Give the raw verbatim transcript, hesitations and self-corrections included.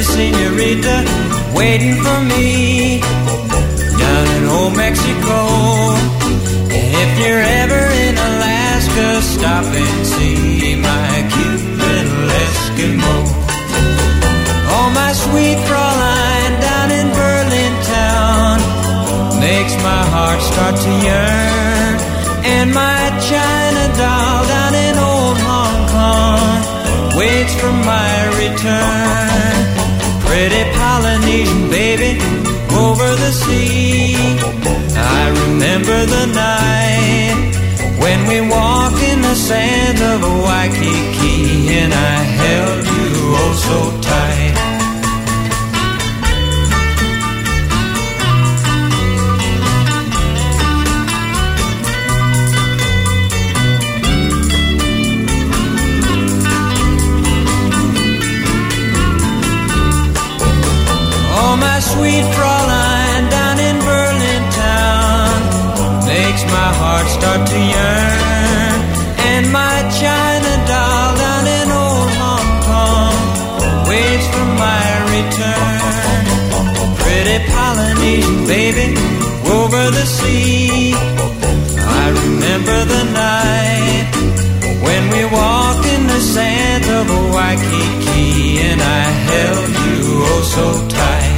señorita waiting for me down in old Mexico. And if you're ever in Alaska, stop and see my cute little Eskimo. Oh, my sweet Fraulein down in Berlin town makes my heart start to yearn. And my China doll down in old Hong Kong waits for my return. Pretty Polynesian baby over the sea, I remember the night when we walked in the sand of Waikiki, and I held you oh so tight. My sweet Fraulein down in Berlin town makes my heart start to yearn. And my China doll down in old Hong Kong waits for my return. Pretty Polynesian baby over the sea, I remember the night when we walked in the sand of Waikiki, and I held you oh so tight.